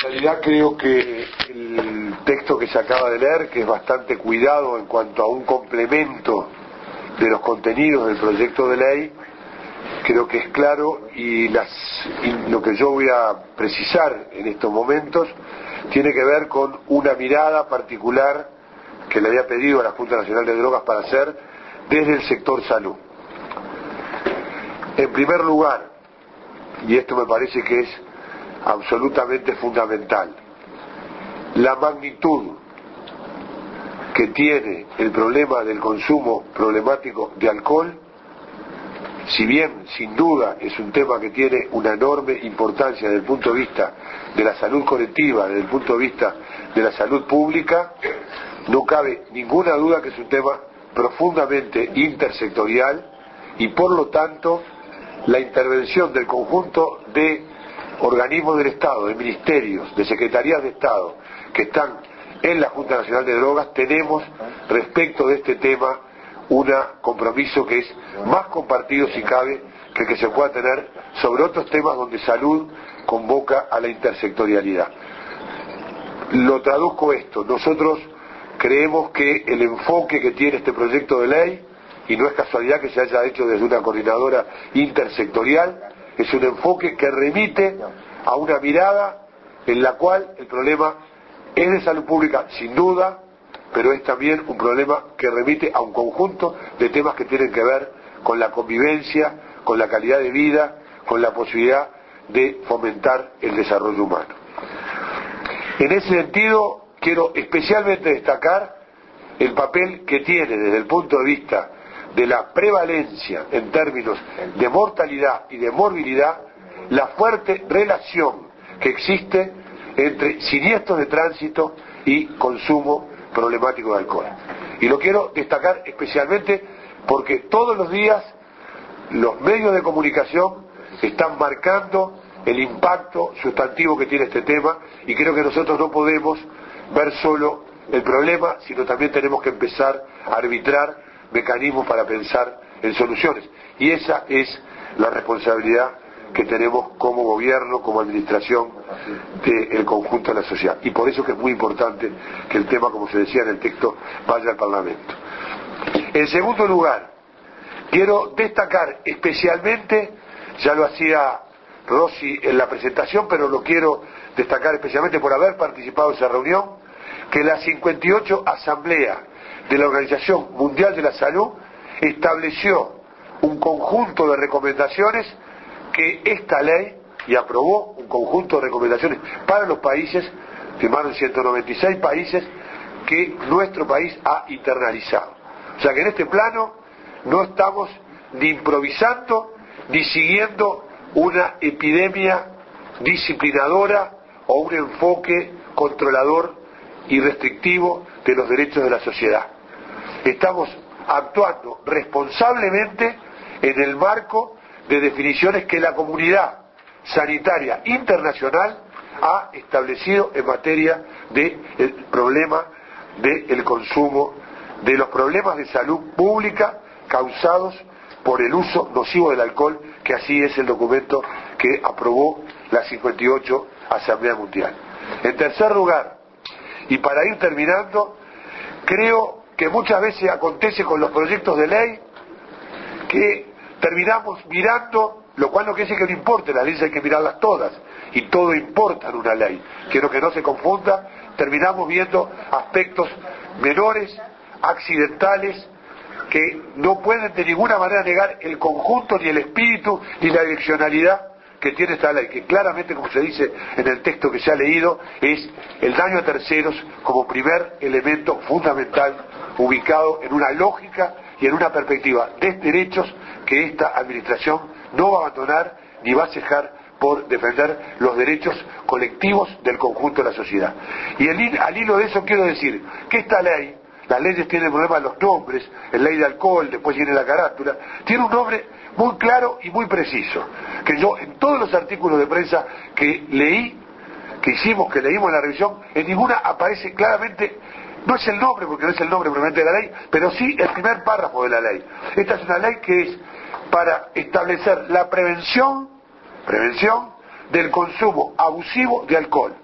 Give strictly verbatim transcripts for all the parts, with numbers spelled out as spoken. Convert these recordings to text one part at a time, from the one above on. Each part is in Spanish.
realidad creo que el texto que se acaba de leer, que es bastante cuidado en cuanto a un complemento de los contenidos del proyecto de ley, creo que es claro, y, las, y lo que yo voy a precisar en estos momentos tiene que ver con una mirada particular que le había pedido a la Junta Nacional de Drogas para hacer desde el sector salud. En primer lugar, y esto me parece que es absolutamente fundamental, la magnitud que tiene el problema del consumo problemático de alcohol, si bien sin duda es un tema que tiene una enorme importancia desde el punto de vista de la salud colectiva, desde el punto de vista de la salud pública, no cabe ninguna duda que es un tema profundamente intersectorial y por lo tanto la intervención del conjunto de organismos del Estado, de ministerios, de secretarías de Estado que están en la Junta Nacional de Drogas, tenemos respecto de este tema un compromiso que es más compartido si cabe que el que se pueda tener sobre otros temas donde salud convoca a la intersectorialidad. Lo traduzco esto, nosotros creemos que el enfoque que tiene este proyecto de ley, y no es casualidad que se haya hecho desde una coordinadora intersectorial, es un enfoque que remite a una mirada en la cual el problema es de salud pública sin duda, pero es también un problema que remite a un conjunto de temas que tienen que ver con la convivencia, con la calidad de vida, con la posibilidad de fomentar el desarrollo humano. En ese sentido, quiero especialmente destacar el papel que tiene desde el punto de vista de la prevalencia en términos de mortalidad y de morbilidad, la fuerte relación que existe entre siniestros de tránsito y consumo problemático de alcohol. Y lo quiero destacar especialmente porque todos los días los medios de comunicación están marcando el impacto sustantivo que tiene este tema, y creo que nosotros no podemos ver solo el problema, sino también tenemos que empezar a arbitrar mecanismos para pensar en soluciones. Y esa es la responsabilidad que tenemos como gobierno, como administración del conjunto de la sociedad. Y por eso que es muy importante que el tema, como se decía en el texto, vaya al Parlamento. En segundo lugar, quiero destacar especialmente, ya lo hacía Rossi en la presentación, pero lo quiero destacar especialmente por haber participado en esa reunión, que la cincuenta y ocho Asamblea de la Organización Mundial de la Salud estableció un conjunto de recomendaciones que esta ley, y aprobó un conjunto de recomendaciones para los países, firmaron ciento noventa y seis países, que nuestro país ha internalizado. O sea que en este plano no estamos ni improvisando ni siguiendo una epidemia disciplinadora o un enfoque controlador y restrictivo de los derechos de la sociedad. Estamos actuando responsablemente en el marco de definiciones que la comunidad sanitaria internacional ha establecido en materia del problema del consumo, de los problemas de salud pública causados por el uso nocivo del alcohol, que así es el documento que aprobó la cincuenta y ocho Asamblea Mundial. En tercer lugar, y para ir terminando, creo que muchas veces acontece con los proyectos de ley que terminamos mirando, lo cual no quiere decir que no importe, las leyes hay que mirarlas todas, y todo importa en una ley. Quiero que no se confunda, terminamos viendo aspectos menores, accidentales, que no pueden de ninguna manera negar el conjunto, ni el espíritu, ni la direccionalidad que tiene esta ley, que claramente, como se dice en el texto que se ha leído, es el daño a terceros como primer elemento fundamental, ubicado en una lógica y en una perspectiva de derechos que esta administración no va a abandonar ni va a cejar por defender los derechos colectivos del conjunto de la sociedad. Y el, al hilo de eso quiero decir que esta ley, las leyes tienen problemas de los nombres, la ley de alcohol, después viene la carátula, tiene un nombre muy claro y muy preciso, que yo en todos los artículos de prensa que leí, que hicimos, que leímos en la revisión, en ninguna aparece claramente, no es el nombre, porque no es el nombre propiamente de la ley, pero sí el primer párrafo de la ley. Esta es una ley que es para establecer la prevención, prevención del consumo abusivo de alcohol,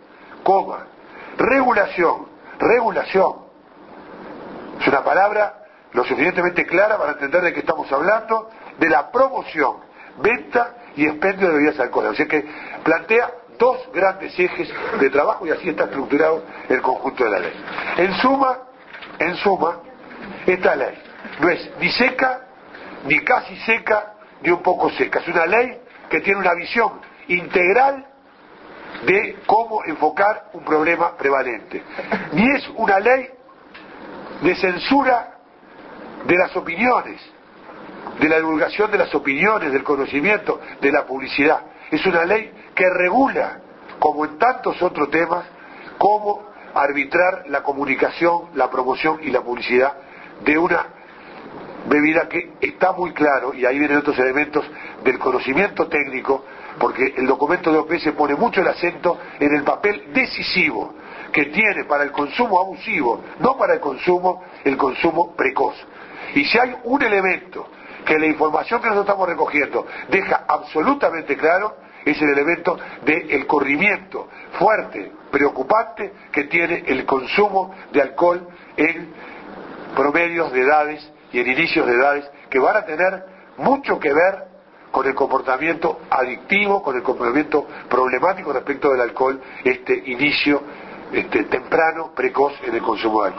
coma, regulación, regulación. Es una palabra lo suficientemente clara para entender de qué estamos hablando, de la promoción, venta y expendio de bebidas alcohólicas. O sea que plantea dos grandes ejes de trabajo y así está estructurado el conjunto de la ley. En suma, en suma, esta ley no es ni seca, ni casi seca, ni un poco seca. Es una ley que tiene una visión integral de cómo enfocar un problema prevalente. Ni es una ley de censura de las opiniones, de la divulgación de las opiniones, del conocimiento, de la publicidad. Es una ley que regula, como en tantos otros temas, cómo arbitrar la comunicación, la promoción y la publicidad de una bebida que está muy claro, y ahí vienen otros elementos del conocimiento técnico, porque el documento de O P S pone mucho el acento en el papel decisivo que tiene para el consumo abusivo, no para el consumo, el consumo precoz. Y si hay un elemento que la información que nosotros estamos recogiendo deja absolutamente claro, es el elemento del corrimiento fuerte, preocupante, que tiene el consumo de alcohol en promedios de edades y en inicios de edades que van a tener mucho que ver con el comportamiento adictivo, con el comportamiento problemático respecto del alcohol, este inicio este temprano, precoz en el consumo de alcohol.